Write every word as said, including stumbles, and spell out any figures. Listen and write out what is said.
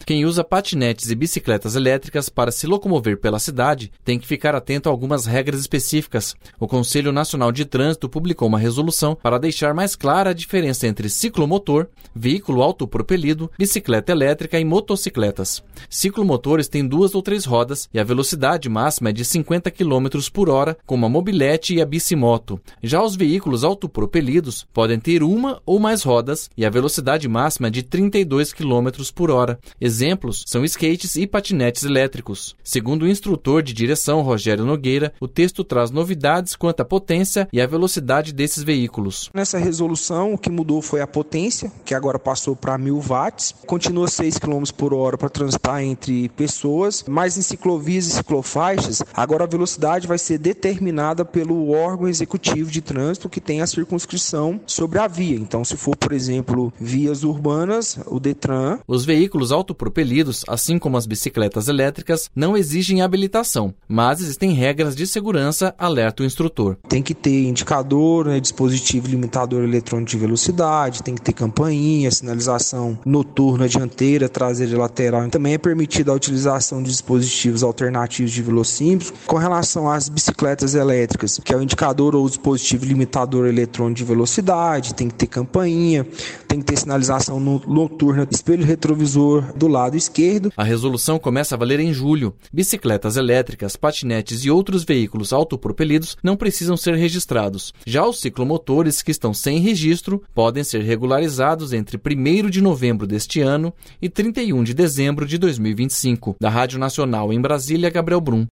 Quem usa patinetes e bicicletas elétricas para se locomover pela cidade tem que ficar atento a algumas regras específicas. O Conselho Nacional de Trânsito publicou uma resolução para deixar mais clara a diferença entre ciclomotor, veículo autopropelido, bicicleta elétrica e motocicletas. Ciclomotores têm duas ou três rodas e a velocidade máxima é de cinquenta quilômetros por hora, como a mobilete e a bicimoto. Já os veículos autopropelidos podem ter uma ou mais rodas e a velocidade máxima é de trinta e dois quilômetros por hora. Exemplos são skates e patinetes elétricos. Segundo o instrutor de direção Rogério Nogueira, o texto traz novidades quanto à potência e à velocidade desses veículos. Nessa resolução, o que mudou foi a potência, que agora passou para mil watts. Continua seis quilômetros por hora para transitar entre pessoas, mas em ciclovias e ciclofaixas, agora a velocidade vai ser determinada pelo órgão executivo de trânsito que tem a circunscrição sobre a via. Então, se for, por exemplo, vias urbanas, o Detran. Os veículos autopropelidos, assim como as bicicletas elétricas, não exigem habilitação, mas existem regras de segurança, alerta o instrutor. Tem que ter indicador, né, dispositivo limitador eletrônico de velocidade, tem que ter campainha, sinalização noturna dianteira, traseira e lateral. Também é permitida a utilização de dispositivos alternativos de velocímetro. Com relação às bicicletas elétricas, que é o indicador ou o dispositivo limitador eletrônico de velocidade, tem que ter campainha, tem que ter sinalização noturna, espelho retrovisor do lado esquerdo. A resolução começa a valer em julho. Bicicletas elétricas, patinetes e outros veículos autopropelidos não precisam ser registrados. Já os ciclomotores que estão sem registro podem ser regularizados entre primeiro de novembro deste ano e trinta e um de dezembro de dois mil e vinte e cinco. Da Rádio Nacional em Brasília, Gabriel Brum.